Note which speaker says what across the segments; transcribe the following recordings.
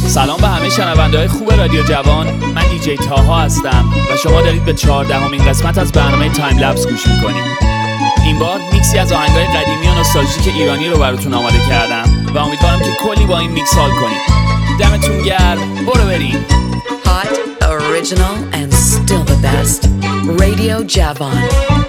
Speaker 1: سلام به همه شنونده‌های خوب رادیو جوان. من دیجی تاها هستم و شما دارید به 14مین قسمت از برنامه تایم لپس گوش می‌کنید. این بار میکسی از آهنگ‌های قدیمی و نوستالژیک ایرانی رو براتون آماده کردم و امیدوارم که کلی با این میکس حال کنید. دمتون گرم. برو بریم.
Speaker 2: Hot, original and still the best. Radio جوان.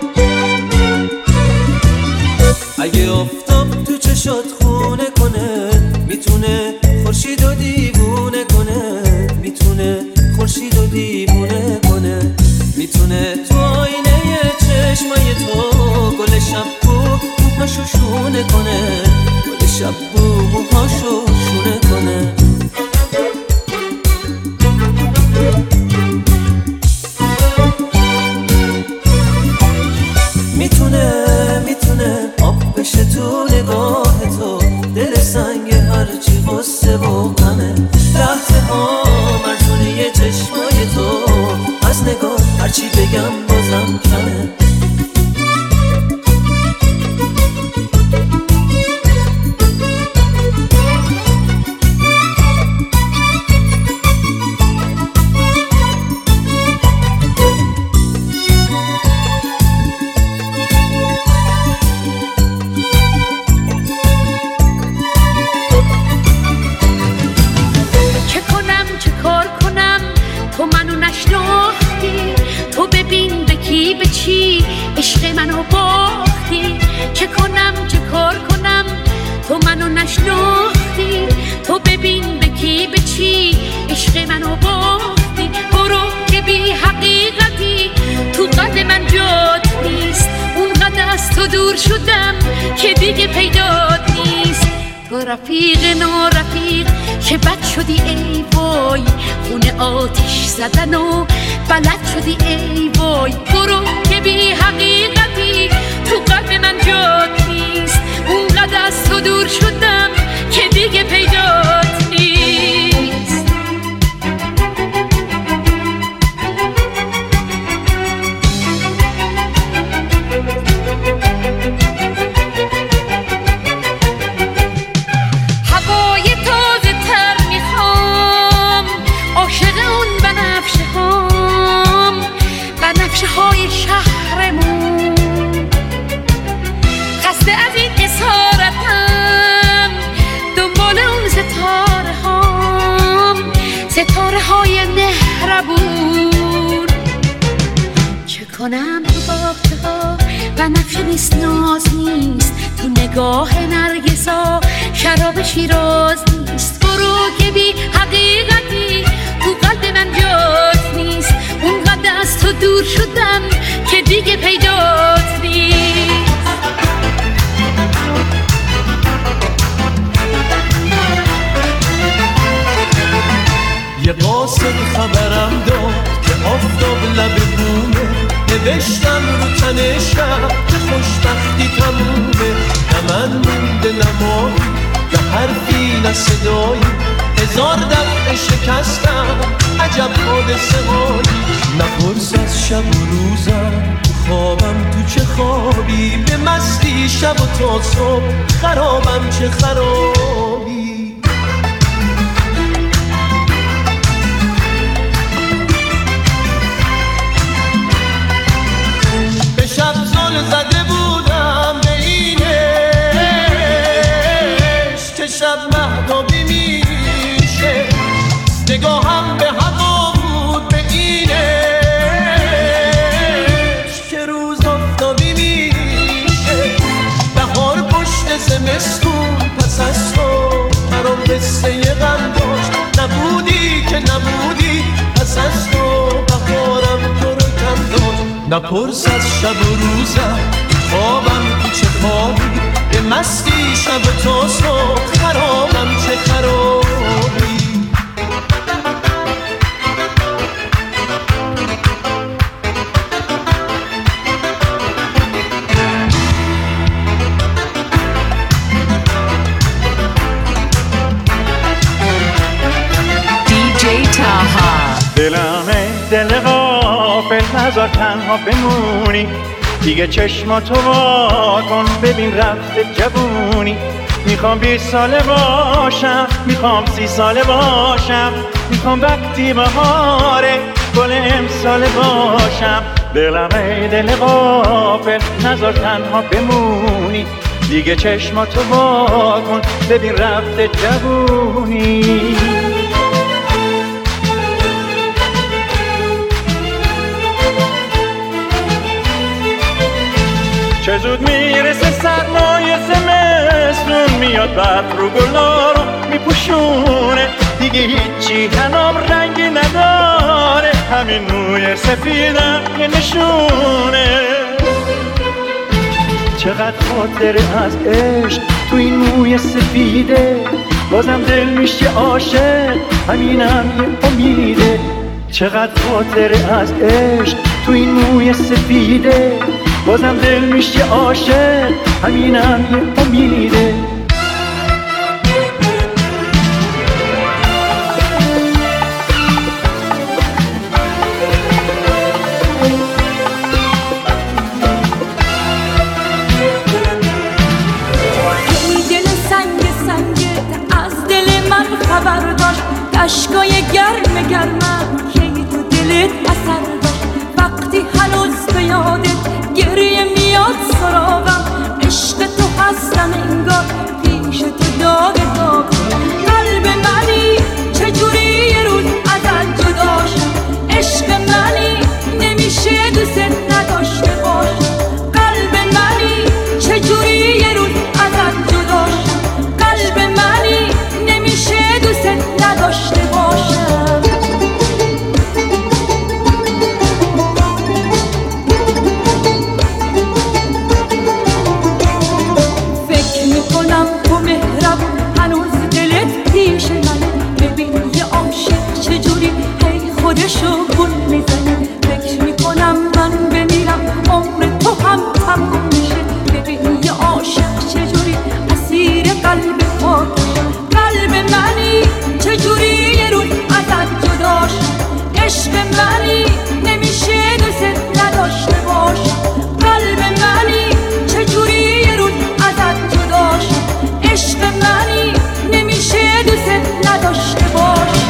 Speaker 3: اگه آفتاب تو چشات خونه کنه، میتونه خورشید و دیوونه کنه، میتونه خورشید و دیوونه کنه، میتونه تو آینه چشمای تو گل شب بو موهاشو شونه کنه، گل شب بو موهاشو شونه کنه. میتونه آب بشه تو نگاه تو، دل سنگ هرچی غصه و غمه، لحظه ها مرزونه چشمای تو، از نگاه هرچی بگم بازم کمه.
Speaker 4: عشق منو باختی، چه کنم چه کار کنم تو منو نشناختی، تو ببین به کی به چی عشق منو باختی. برو که بی حقیقتی تو قلب من جات نیست، اونقدر از تو دور شدم که دیگه پیدات نیست. تو رفیق نارفیق که بد شدی ای وای، خونه آتیش زدن و بلد شدی ای وای. برو که بی حقیقتی تو قلب من جات نیست، اونقدر از تو دور شدم که دیگه پیدات نیست. هوای تازه تر میخوام، عاشق اون بنفشه هام، بنفشه های شهرمون. خسته از این اسارتم، دنبال اون ستاره هام، ستاره های مهربون. چه کنم تو باغچه ها بنفشه نیست، ناز نیست، تو نگاه نرگسا شراب شیراز نیست. برو که بی حقیقتی تو قلب من جات نیست، اونقدر از تو دور شدم که دیگه پیدات نیست.
Speaker 3: یه قاصد خبرم داد که آفتاب لب بومه، نوشتم رو تنشم که خوشبختی تمومه. نه من مونده نمایی نه حرفی نه صدایی، هزار دفعه شکستم عجب حادثه هایی. نپرس از شب و روزم تو خوابم تو چه خوابی، به مستی شب و تا صبح خرابم چه خرابی. به شب زل زده بودم به اینش که شب مهدابی میشه، نگاهم به هوا بود به اینش که روز آفتابی میشه. بهار پشت زمستون پس از تو برام قصه غم داشت، نبودی که نبودی پس از تو بهارم تو رو کم داشت. نپرس از شب و روزم خوابم تو چه خوابی، به مستی شب و تا صبح خرابم چه خرابی.
Speaker 5: دلمه دل غافل نذار تنها بمونی، دیگه چشماتو وا کن ببین رفته جوونی. میخوام 20 ساله با باشم، میخوام 30 ساله باشم، میخوام وقتی بهاره گل امساله باشم. دلم ای دل غافل نذار تنها بمونی، دیگه چشماتو وا کن ببین رفته جوونی. چه زود میرسه سرمای زمستون، میاد برف رو گلا رو میپوشونه، دیگه هیچی هنام رنگی نداره، همین موی سفیدم یه نشونه. چقدر خاطره از عشق تو این موی سفیده، بازم دل میشه عاشق همینم یه امیده. چقدر خاطره از عشق تو این موی سفیده، بازم دل میشه عاشق همینم یه امیده.
Speaker 6: خبر داشت اشکای گرم گرمم که تو دلت اثر داشت، وقتی هنوز به یادت گریه میاد سراغم، عشق تو هستم انگار پیش تو داغ داغ. قلب منی چجوری یه روز ازت جدا شد، عشق منی نمیشه دوست نداشته باشم. قلب منی چجوری یه روز ازت جدا شد، قلب منی نمیشه دوست نداشته باشم. فکر میکنم تو مهربون هنوز دلت پیش منه، ببین یه عاشق چجوری هی خودشو گل میزنه. فکر میکنم من بمیرم عمر تو هم تموم میشه، ببین یه عاشق چجوری اسیر قلب خودشه. قلب منی چجوری یه روز ازت جدا شد، عشق منی نمیشه دوست نداشته باشم. قلب منی چجوری یه روز ازت جدا شد، عشق منی نمیشه دوست نداشته باشم.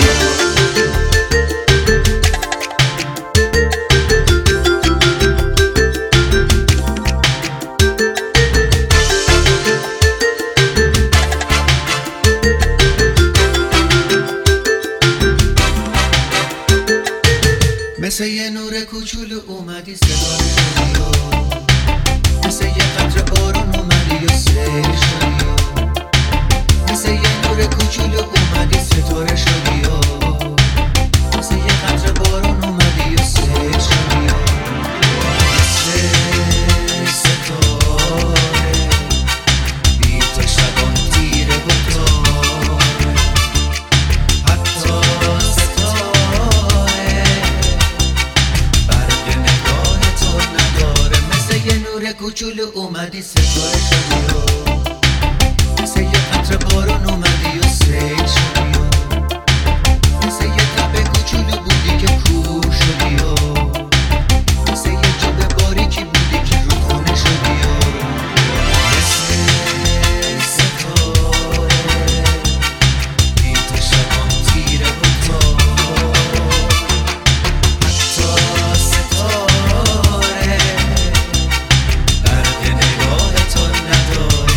Speaker 3: مثل یه نور کوچولو اومدی صدای شدی و مثل یه قطره بارون اومدی و سیل شدی و مثل یه نور کوچولو اومدی ستاره شدی و مثل یه قطره بارون اومدی و سیل شدی و مثل ستاره بی تو شبان تیره و تاره، حتی کوچولو اومدی ستاره شدی و مثل یه قطره بارون اومدی و سیل شدی و مثل یه تب کوچولو بودی که کوه شدی و مثل یه جبه باریکی بودی که رو خونه شدی و مثل ستاره بی تو شبان تیره و تار، حتی ستاره برق نگاه تو نداره.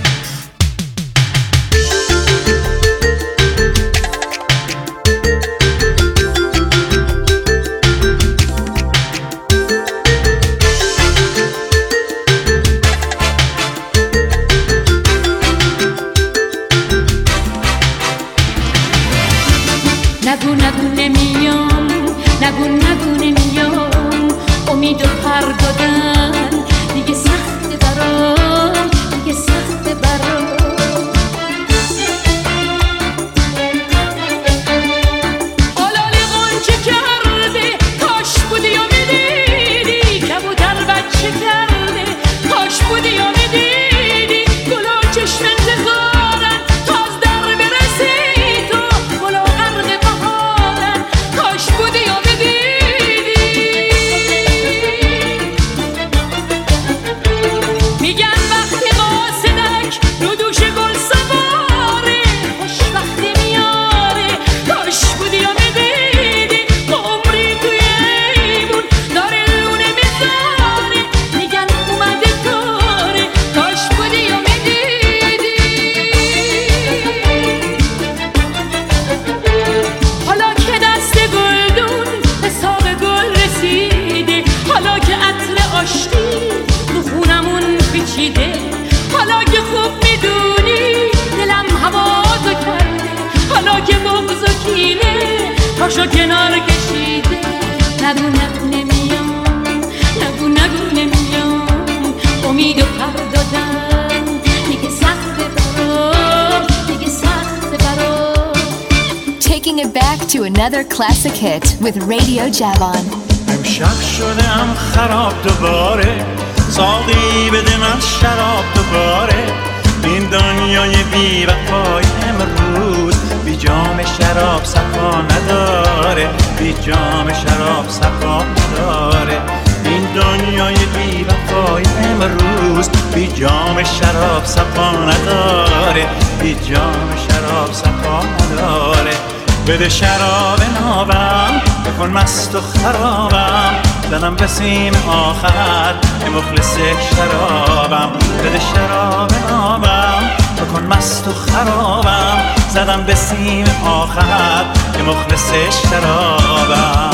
Speaker 4: نگو نگو نمیام، نگو نگو نمیام، امید و پر دادن دیگه سخت برام، دیگه سخت برام. آلاله غنچه کرده کاش بودی و میدیدی، کبوتر بچه کرده کاش بودی و میدیدی، گلا چشم انتظارن تا از در برسی تو، گلا غرق بهارن نگو نگو نمیام، نگو نگو نمیام، امیدو پر دادم دیگه سخته برام، دیگه سخته برام.
Speaker 7: Taking it back to another classic hit with Radio Javon.
Speaker 5: امشب شدم خراب دوباره، ساقی بده من شراب دوباره. این دنیای بی وفای امروز بی جام شراب صفا نداره، بی جام شراب صفا نداره. این دنیای بی وفای امروز بی جام شراب صفا نداره، بی جام شراب صفا نداره. بده شراب نابم بکن مست و خرابم، زنم به سیم آخر که مخلص شرابم. بده شراب نابم بکن مست و خرابم، زدم به سیم آخر که مخلص شرابم.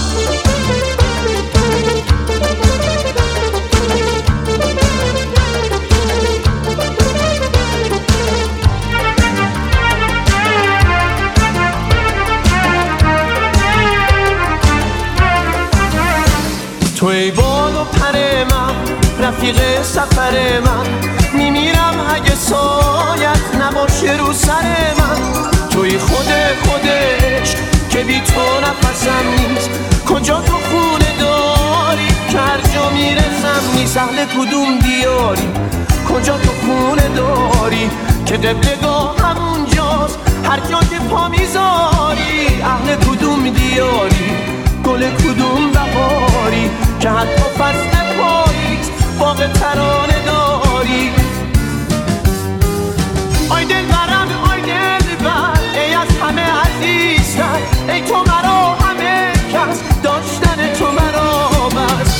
Speaker 3: تو ای بال و پر من، رفیق سفر من، میمیرم اگه سایت نباشه رو سر من. توی خودش که بی تو نفسم نیست، کجا تو خونه داری که هر جا میرسم نیست. اهل کدوم دیاری، کجا تو خونه داری که قبلگاه همون جاست هر جا که پا میذاری. اهل کدوم دیاری، گل کدوم بهاری که حتی فصل پاییز باغ ترانه داری. آی دل برم آی دل بر، ای از همه عزیزتر، ای تو مرا همه کس، داشتن تو مرا بس.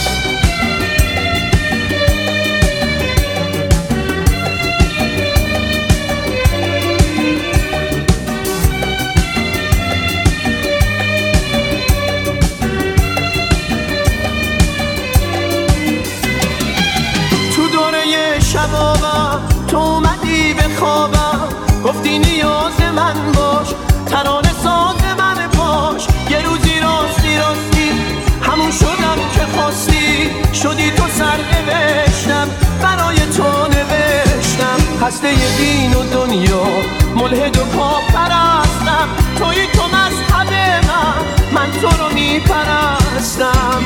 Speaker 3: تو اومدی به خوابم، گفتی نیاز من باش، ترانه ساز من باش. یه روزی راستی همون شدم که خواستی، شدی تو سر نوشتم برای تو نوشتم. خسته دین و دنیا ملحد و پا پرستم، توی تو مذهب من تو رو میپرستم.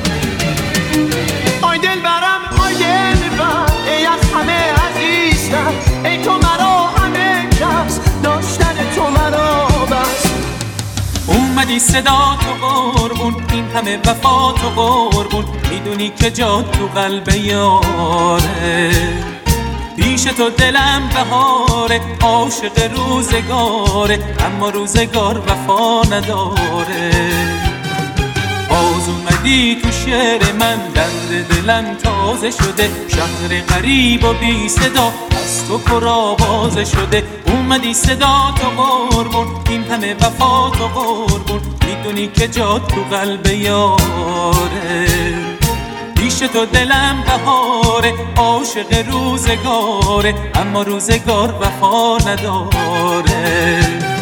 Speaker 3: آی دل برم آی دل بر، ای از همه عزیزتر، ای تو مرا همه کس، داشتن تو مرا بس.
Speaker 8: اومدی صدا تو قربون، این همه وفا تو قربون، میدونی که جا تو قلب یاره. پیش تو دلم بهاره، عاشق روزگاره، اما روزگار وفا نداره. باز اومدی تو شعر من، درد دلم تازه شده، شهر غریب و بی صدا از تو پر آوازه شده. اومدی صدا تو قربون، این همه وفا تو قربون، میدونی که جا تو قلب یاره. پیش تو دلم بهاره، عاشق روزگاره، اما روزگار وفا نداره.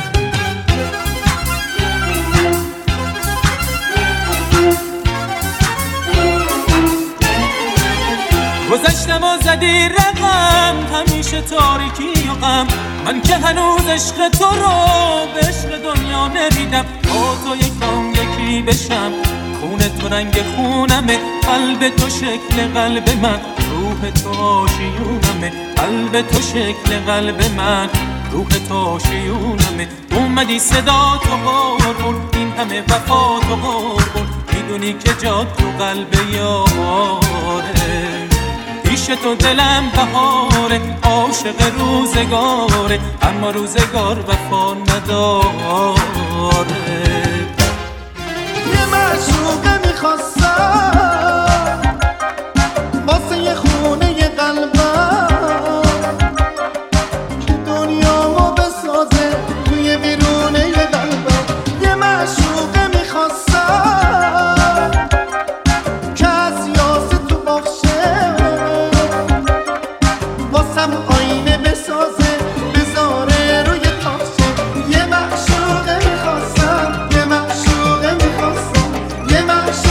Speaker 8: گذشتم و زدی رقم، همیشه تاریکی و غم، من که هنوز عشق تو رو به عشق دنیا نمیدم. با تو یکم یکی بشم، خون تو رنگ خونمه، قلب تو شکل قلب من، روح تو آشیونمه. قلب تو شکل قلب من، روح تو آشیونمه. اومدی صدا تو قربون، این همه وفا تو قربون، میدونی که جا تو قلب یاره. پیش تو دلم بهاره، عاشق روزگاره، اما روزگار وفا نداره.
Speaker 3: یه معشوقه میخواستم واسه یه خونه یه قلبم، که دنیامو بسازه توی بیرونه یه قلبم. یه معشوقه میخواستم که از یاسه تو بخشه، واسم آینه بسازه بذاره روی تاخچه. یه معشوقه میخواستم، یه معشوقه میخواستم، یه معشوقه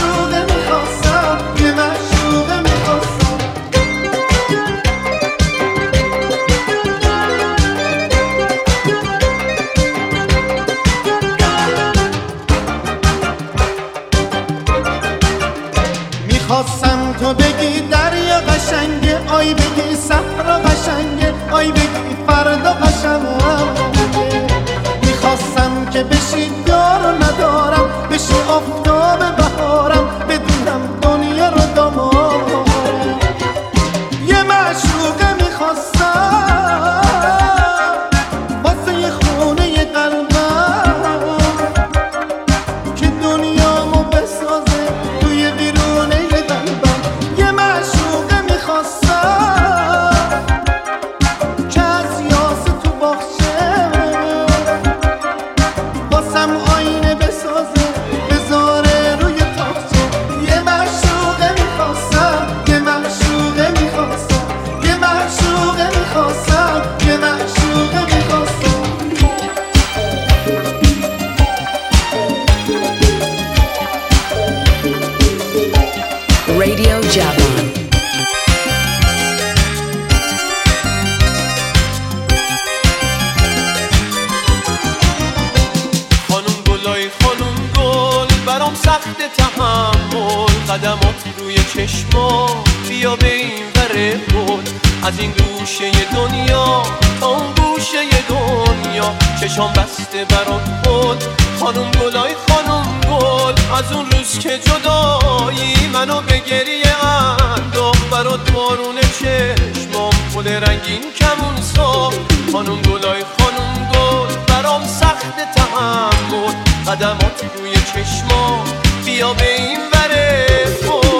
Speaker 3: چشما بیا به این وره بود، از این گوشه دنیا تا اون گوشه دنیا چشام بسته برات بود. خانم گلای خانم گل، از اون روز که جدایی منو به گریه انداخت، برات بارون چشمام گل رنگین کمون ساخت. خانم گلای خانم گل برام سخت تحمل، قدمات روی چشمام بیا به این وره بود.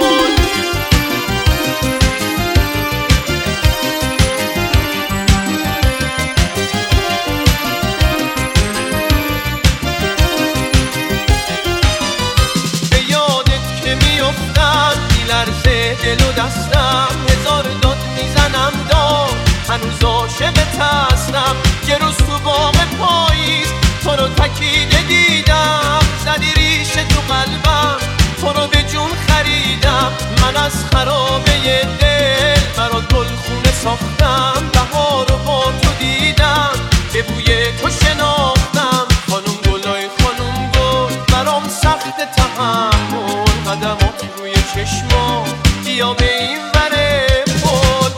Speaker 3: دل و دستم هزار داد میزنم داد، هنوز عاشقت هستم. یه روز تو باغ پاییز تو رو تکیده دیدم، زدی ریشه تو قلبم، تو رو به جون خریدم. من از خرابه دل برات گلخونه ساختم، بهار رو با تو دیدم، به بوی تو شناختم. خانم گلای خانم گل برام سخت تحمل، قدمات روی چشما بیا به این وره بود.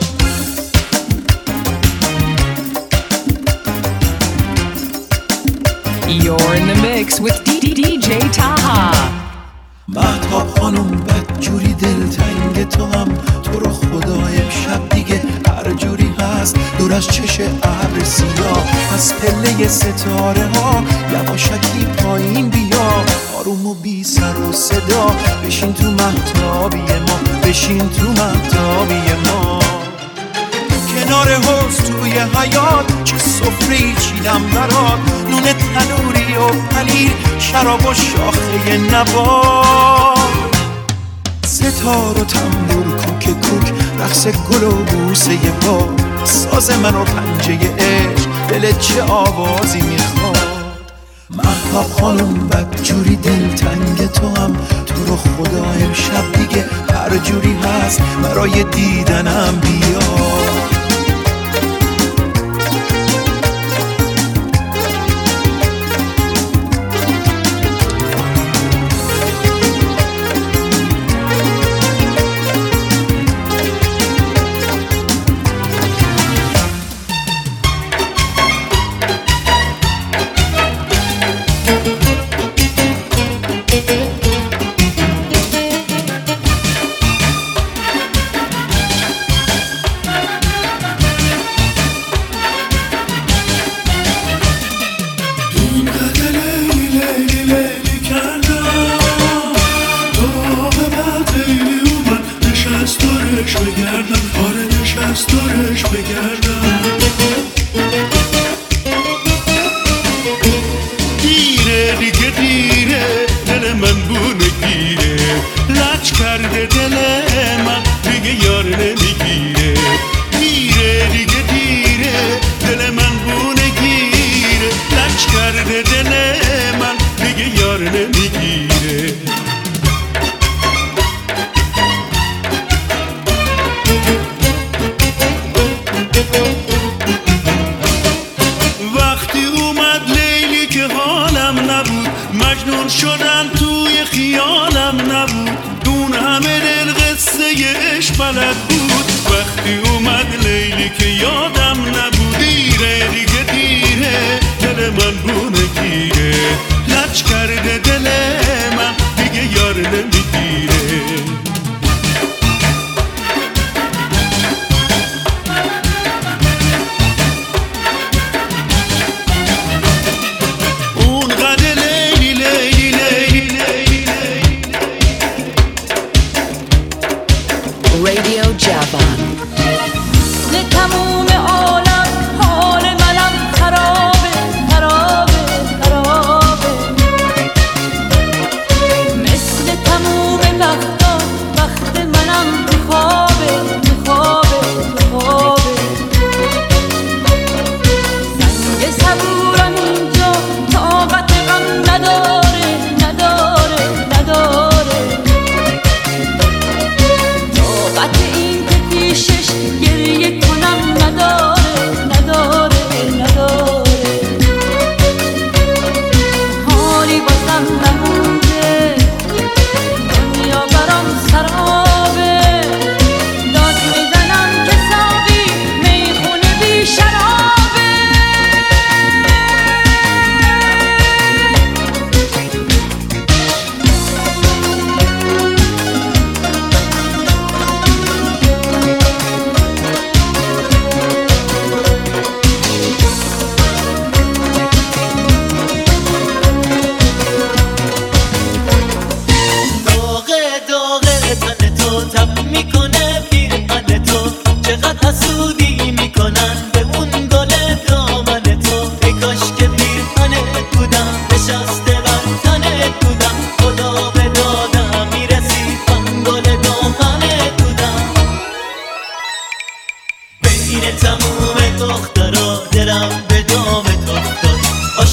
Speaker 2: You're in the mix with DJ Taha.
Speaker 3: مهتاب خانم بدجوری دلتنگ تو هم، تو رو خدا امشب دیگه هر جوری هست دور از چش ابر سیاه، از پله ستاره ها یواشکی پایین بیا، آروم و بی سر و صدا بشین تو مهتابی ما، بشین تو مهتابی ما. کنار حوض توی حیاط چه سفره‌ای چیدم برات، نون تنوری و پنیر، شراب و شاخه نبات، ستار و تنبور کوک کوک، رقص گل و بوسه پا، ساز من و پنجه عشق، دلت چه آوازی میخواد. مهتاب خانم بدجوری دلتنگ تو هم، تو رو خدا امشب دیگه هر جوری هست برای دیدنم بیا.
Speaker 2: Radio Javan.
Speaker 6: تموم عالم حال منم خرابه،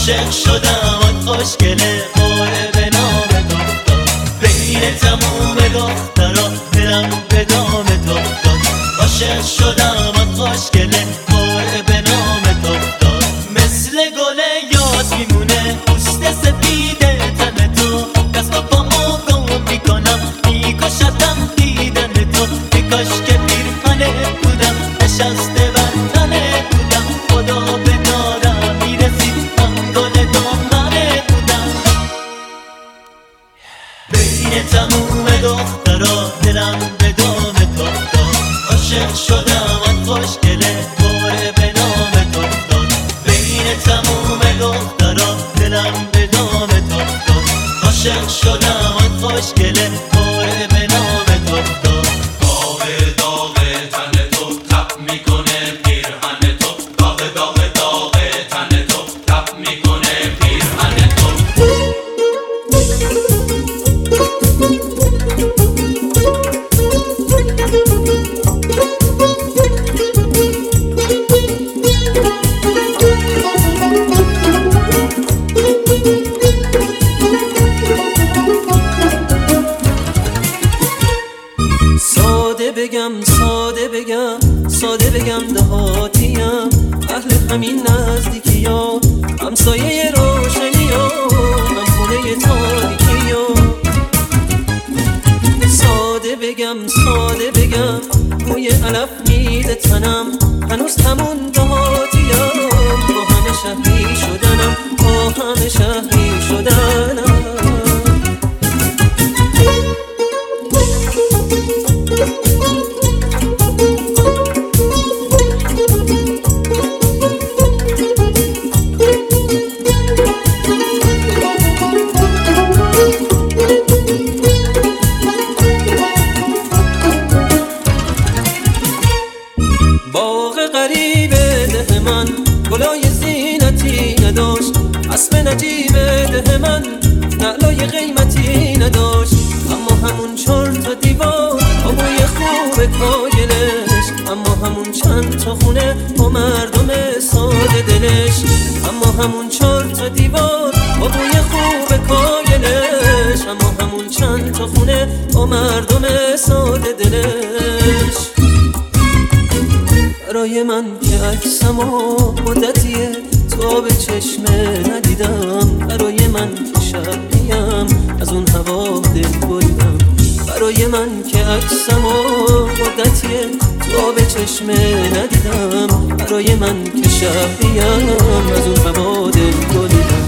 Speaker 3: عاشق شدم خوشگله باره به نام دختر بین تموم دخترا دلم به دام دختر عاشق شدم خوشگله باره به نام دختر مثل گل یاد میمونه پوست سفید تن تو دست و پامو گم میکنم میکشتم دیدن تو میکاش که پیرهنه بودم نشسته بر تنه بودم خدا به دارم میرسید من گل دامنه بودم بین تموم دخترا دلم به دام دختر عاشق شدم خوشگله باره به نام دختر بین تموم دخترا دلم به دام دختر عاشق شدم خوشگله باره به نام دختر داغ داغ تن تو تپ میکنه پیرهن تو داغ داغ داغ تن تو تپ میکنه پیرهن تو ساده بگم دهاتیم اهل همین نزدیکی ها همسایه روشنی ها هم خونه تاریکی ها ساده بگم موی علف میده تنم هنوز همون دهاتیم با همه شهری شدنم اسم نجیب ده من نعلای قیمتی نداشت اما همون 4 تا دیوار با بوی خوب کاگلش اما همون چند تا خونه با مردم ساده دلش اما همون 4 تا دیوار با بوی خوب کاگلش اما همون چند تا خونه با مردم ساده دلش برای من که عکسمو مدتیه تو به چشمه ندیدم برای من که شبیم از اون هوا دل بریدم برای من که عکسمو مدتیه تو به چشمه ندیدم برای من که شبیم از اون هوا دل بریدم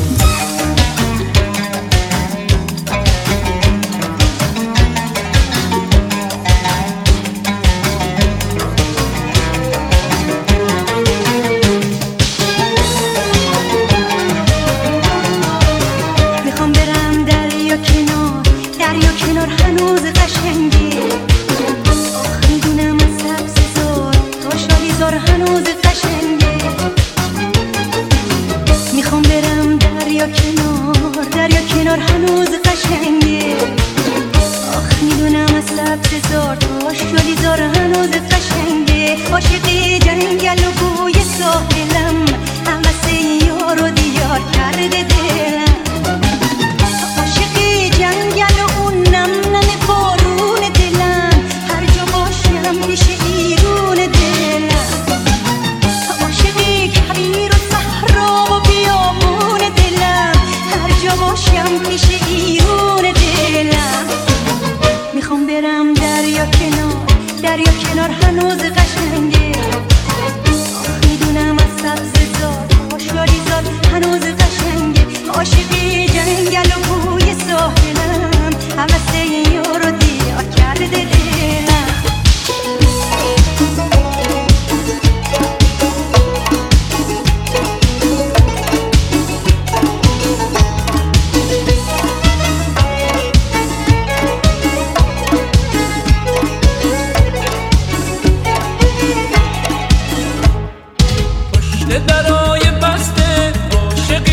Speaker 8: درای بسته عاشق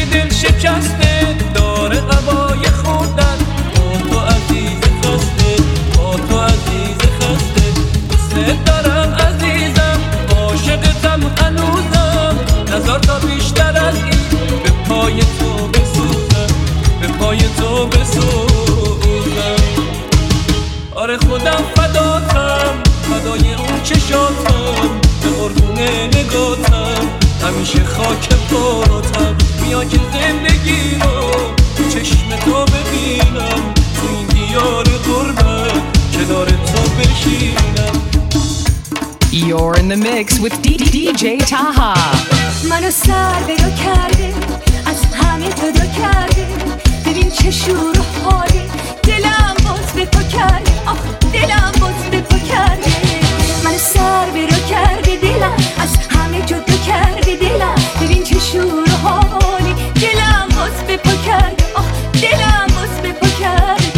Speaker 3: چشاتم به قربون نگاتم همیشه خاک پاتم بیا که زندگی رو تو چشم تو ببینم تو این دیار غربت کنار تو بشینم.
Speaker 9: You're in the mix with DJ Taha.
Speaker 6: منو سر به رو کرده از همه جدا کرده ببین چه شور و حالی دلم باز به تو کرده آخ دلم باز به تو کرده منو سر به رو کرده دلم از همه جدا کرده دلم ببین چه شور و حالی دلم باز به تو کرده آخ دلم باز به تو کرده.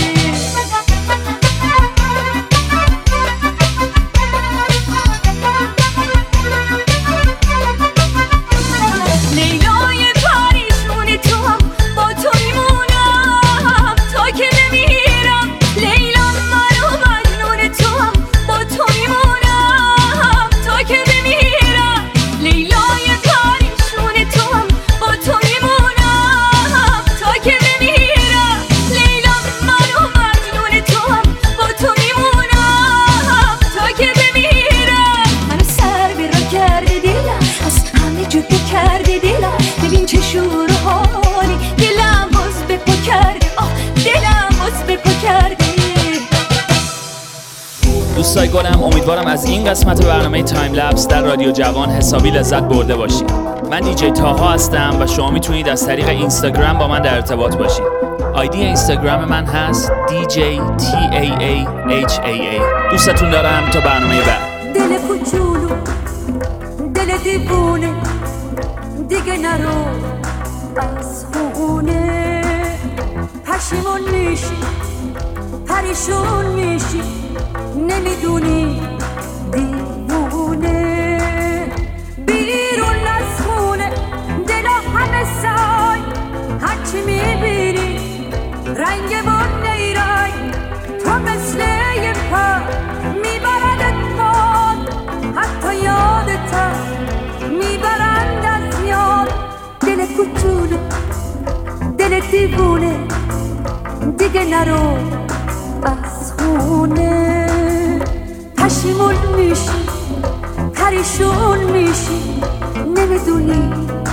Speaker 1: دوستای گلم، امیدوارم از این قسمت برنامه تایم لپس در رادیو جوان حسابی لذت برده باشید. من دیجی تاها هستم و شما میتونید از طریق اینستاگرام با من در ارتباط باشید. آیدی اینستاگرام من هست DJTAAHAA. دوستتون دارم تا برنامه بعد.
Speaker 6: دل کوچولو دل دیوونه دیگه نرو از خونه پشیمون میشی پریشون میشی نمیدونی دیوونه بیرون از خونه دلا همه سای هرچی میبینی رنگ و نیرنگ تو مثل یه پر میبردت باد حتی یادت میبرند از یاد دل کوچولو دل دیوونه دیگه نرو از خونه پشیمون میشی پریشون میشی نمیدونی